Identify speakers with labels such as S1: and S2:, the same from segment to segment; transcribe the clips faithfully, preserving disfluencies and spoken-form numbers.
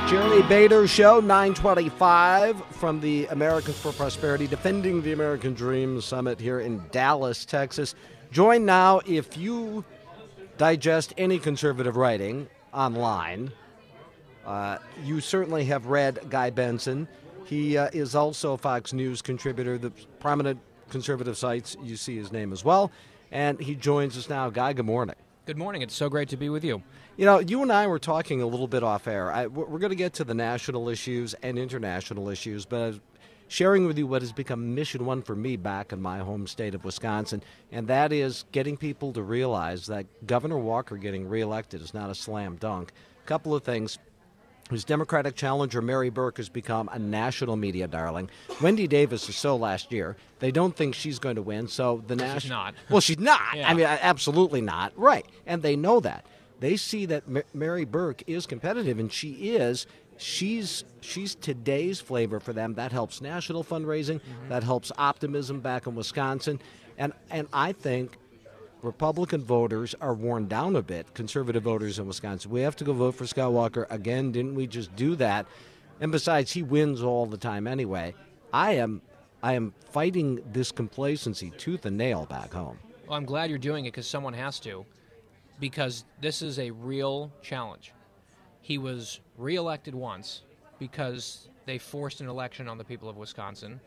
S1: Jeremy Bader Show, nine twenty-five from the Americans for Prosperity, Defending the American Dream Summit here in Dallas, Texas. Join now if you digest any conservative writing online. Uh, you certainly have read Guy Benson. He uh, is also a Fox News contributor. The prominent conservative sites, you see his name as well. And he joins us now. Guy, good morning.
S2: Good morning. It's so great to be with you.
S1: You know, you and I were talking a little bit off air. I, we're going to get to the national issues and international issues, but I was sharing with you what has become mission one for me back in my home state of Wisconsin, and that is getting people to realize that Governor Walker getting reelected is not a slam dunk. A couple of things. His Democratic challenger, Mary Burke, has become a national media darling. Wendy Davis is so last year. They don't think she's going to win, so the national...
S2: She's not.
S1: Well, she's not.
S2: Yeah.
S1: I mean, absolutely not. Right. And they know that. They see that M- Mary Burke is competitive, and she is. She's she's today's flavor for them. That helps national fundraising. Mm-hmm. That helps optimism back in Wisconsin. And and I think Republican voters are worn down a bit, conservative voters in Wisconsin. We have to go vote for Scott Walker again. Didn't we just do that? And besides, he wins all the time anyway. I am I am fighting this complacency tooth and nail back home.
S2: Well, I'm glad you're doing it because someone has to, because this is a real challenge. He was reelected once because they forced an election on the people of Wisconsin.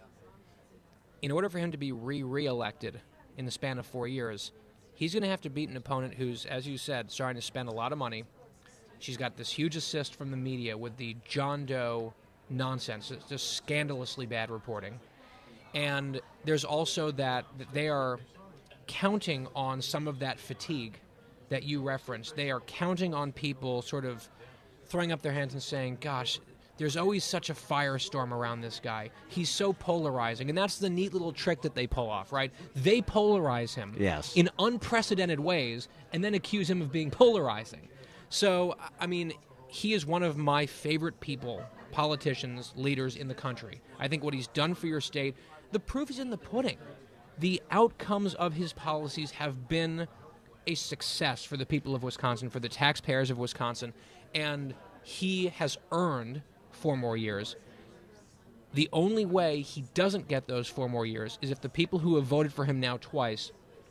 S2: In order for him to be re-reelected in the span of four years, he's going to have to beat an opponent who's, as you said, starting to spend a lot of money. She's got this huge assist from the media with the John Doe nonsense. It's just scandalously bad reporting. And there's also that, that they are counting on some of that fatigue that you referenced. They are counting on people sort of throwing up their hands and saying, gosh, there's always such a firestorm around this guy. He's so polarizing. And that's the neat little trick that they pull off, right? They polarize him
S1: yes.
S2: in unprecedented ways and then accuse him of being polarizing. So, I mean, he is one of my favorite people, politicians, leaders in the country. I think what he's done for your state, the proof is in the pudding. The outcomes of his policies have been a success for the people of Wisconsin, for the taxpayers of Wisconsin, and he has earned four more years. The only way he doesn't get those four more years is if the people who have voted for him now twice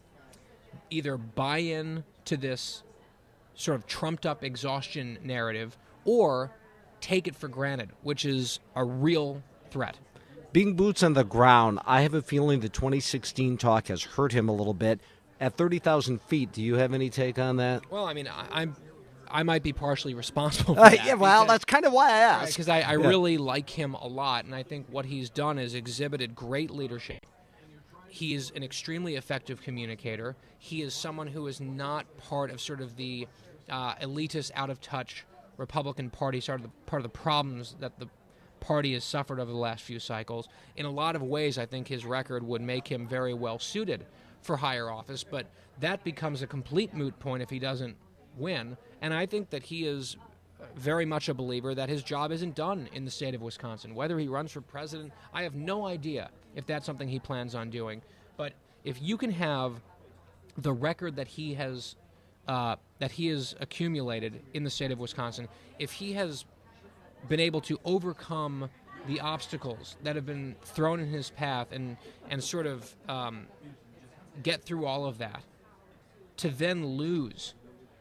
S2: either buy in to this sort of trumped-up exhaustion narrative or take it for granted, which is a real threat.
S1: Being boots on the ground, I have a feeling the twenty sixteen talk has hurt him a little bit. At thirty thousand feet, do you have any take on that?
S2: Well, I mean, I, I'm, I might be partially responsible for
S1: uh,
S2: that.
S1: Yeah, well,
S2: because,
S1: that's kind of why I asked.
S2: Because I, I
S1: yeah.
S2: really like him a lot, and I think what he's done is exhibited great leadership. He is an extremely effective communicator. He is someone who is not part of sort of the uh, elitist, out-of-touch Republican Party, sort of the, part of the problems that the party has suffered over the last few cycles. In a lot of ways, I think his record would make him very well suited for higher office, but that becomes a complete moot point if he doesn't win. And I think that he is very much a believer that his job isn't done in the state of Wisconsin. Whether he runs for president, I have no idea if that's something he plans on doing. But if you can have the record that he has uh, that he has accumulated in the state of Wisconsin, if he has been able to overcome the obstacles that have been thrown in his path and and sort of um, get through all of that, to then lose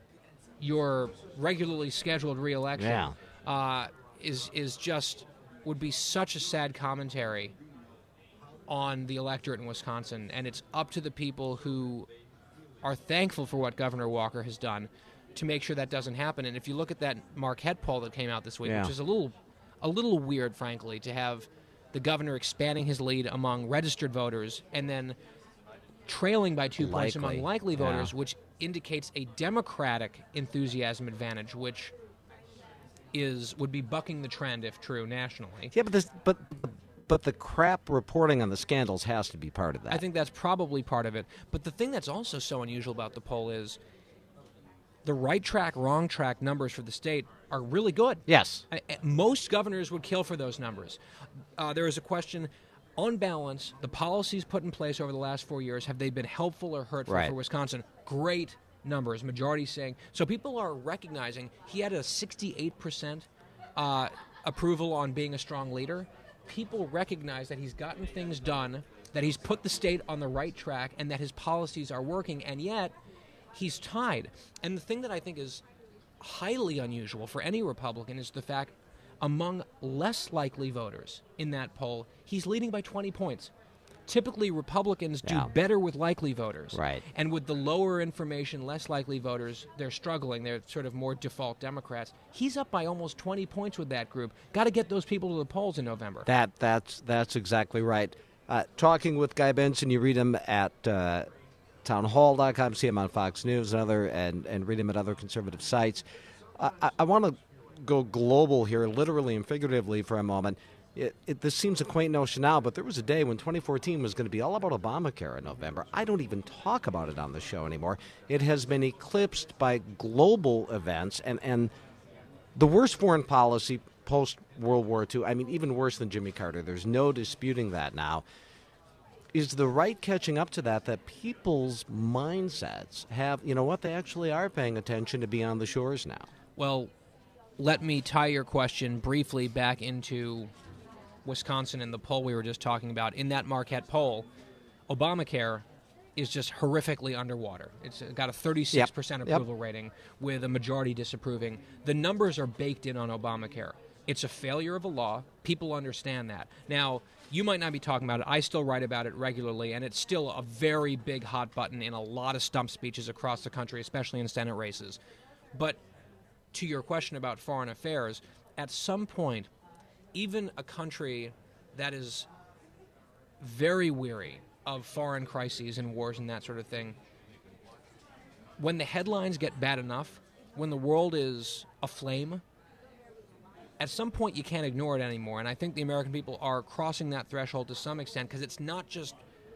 S2: your regularly scheduled reelection
S1: yeah.
S2: uh, is is just would be such a sad commentary on the electorate in Wisconsin, and it's up to the people who are thankful for what Governor Walker has done to make sure that doesn't happen. And if you look at that Marquette poll that came out this week,
S1: yeah.
S2: which is a little a little weird, frankly, to have the governor expanding his lead among registered voters and then trailing by two
S1: likely.
S2: points among likely voters,
S1: yeah.
S2: which indicates a Democratic enthusiasm advantage, which is would be bucking the trend if true nationally.
S1: Yeah, but this, but but the crap reporting on the scandals has to be part of that.
S2: I think that's probably part of it. But the thing that's also so unusual about the poll is the right track, wrong track numbers for the state are really good.
S1: Yes.
S2: I, most governors would kill for those numbers. Uh, there is a question, on balance, the policies put in place over the last four years, have they been helpful or hurtful
S1: right.
S2: for Wisconsin? Great numbers, majority saying. So people are recognizing he had a sixty-eight percent uh, approval on being a strong leader. People recognize that he's gotten things done, that he's put the state on the right track, and that his policies are working, and yet he's tied. And the thing that I think is highly unusual for any Republican is the fact among less likely voters in that poll, he's leading by twenty points. Typically, Republicans do
S1: Yeah.
S2: better with likely voters.
S1: Right.
S2: And with the lower information, less likely voters, they're struggling. They're sort of more default Democrats. He's up by almost twenty points with that group. Got to get those people to the polls in November.
S1: That that's that's exactly right. Uh, talking with Guy Benson, you read him at uh, townhall dot com, see him on Fox News and other, and, and read him at other conservative sites. Uh, I, I want to go global here, literally and figuratively, for a moment. It, it, this seems a quaint notion now, but there was a day when twenty fourteen was going to be all about Obamacare in November. I don't even talk about it on the show anymore. It has been eclipsed by global events and, and the worst foreign policy post-World War Two. I mean, even worse than Jimmy Carter. There's no disputing that now. Is the right catching up to that, that people's mindsets have, you know what, they actually are paying attention to Beyond the Shores now?
S2: Well, let me tie your question briefly back into Wisconsin and the poll we were just talking about. In that Marquette poll, Obamacare is just horrifically underwater. It's got a thirty-six percent
S1: Yep. Yep.
S2: approval rating with a majority disapproving. The numbers are baked in on Obamacare. It's a failure of a law. People understand that. Now, you might not be talking about it. I still write about it regularly, and it's still a very big hot button in a lot of stump speeches across the country, especially in Senate races. But to your question about foreign affairs, at some point, even a country that is very weary of foreign crises and wars and that sort of thing, when the headlines get bad enough, when the world is aflame, at some point you can't ignore it anymore. And I think the American people are crossing that threshold to some extent, because it's not just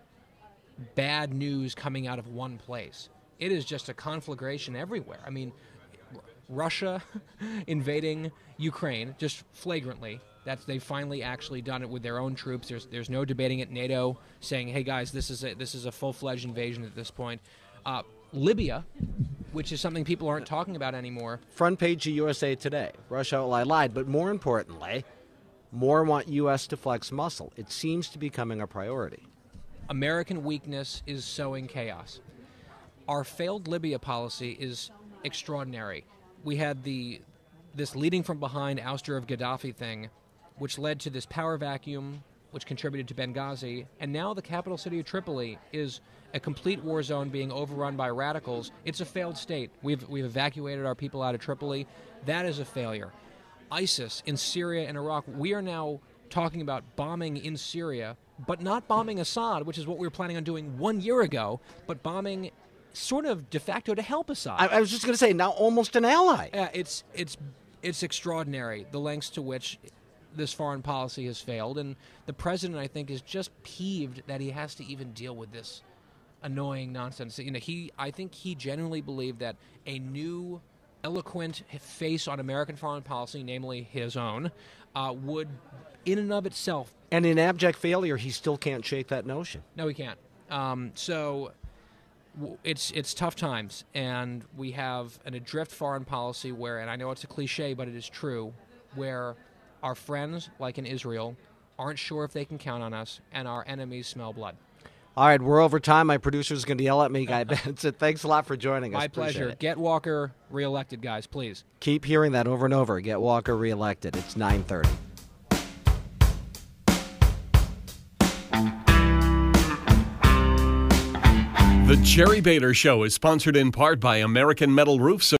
S2: bad news coming out of one place. It is just a conflagration everywhere. I mean, R- Russia invading Ukraine just flagrantly. That's they've finally actually done it with their own troops. There's there's no debating it. NATO saying, "Hey guys, this is a, this is a full-fledged invasion at this point." Uh, Libya, which is something people aren't talking about anymore.
S1: Front page of U S A Today. Russia, well, I lied, but more importantly, more want U S to flex muscle. It seems to be becoming a priority.
S2: American weakness is sowing chaos. Our failed Libya policy is extraordinary. We had the this leading from behind ouster of Gaddafi thing, which led to this power vacuum, which contributed to Benghazi, and now the capital city of Tripoli is a complete war zone being overrun by radicals. It's a failed state. We've we've evacuated our people out of Tripoli. That is a failure. ISIS in Syria and Iraq, we are now talking about bombing in Syria, but not bombing Assad, which is what we were planning on doing one year ago, but bombing sort of de facto to help Assad.
S1: I, I was just going to say, now almost an ally.
S2: Yeah, it's it's it's extraordinary, the lengths to which this foreign policy has failed, and the president, I think, is just peeved that he has to even deal with this annoying nonsense. You know, he I think he genuinely believed that a new, eloquent face on American foreign policy, namely his own, uh, would, in and of itself.
S1: And in abject failure, he still can't shake that notion.
S2: No, he can't. Um, so. It's it's tough times, and we have an adrift foreign policy where, and I know it's a cliche, but it is true, where our friends, like in Israel, aren't sure if they can count on us, and our enemies smell blood.
S1: All right, we're over time. My producer's going to yell at me, Guy Benson. Thanks a lot for joining us.
S2: My
S1: Appreciate
S2: pleasure.
S1: it.
S2: Get Walker reelected, guys, please.
S1: Keep hearing that over and over. Get Walker reelected. It's nine thirty.
S3: The Jerry Bader Show is sponsored in part by American Metal Roofs.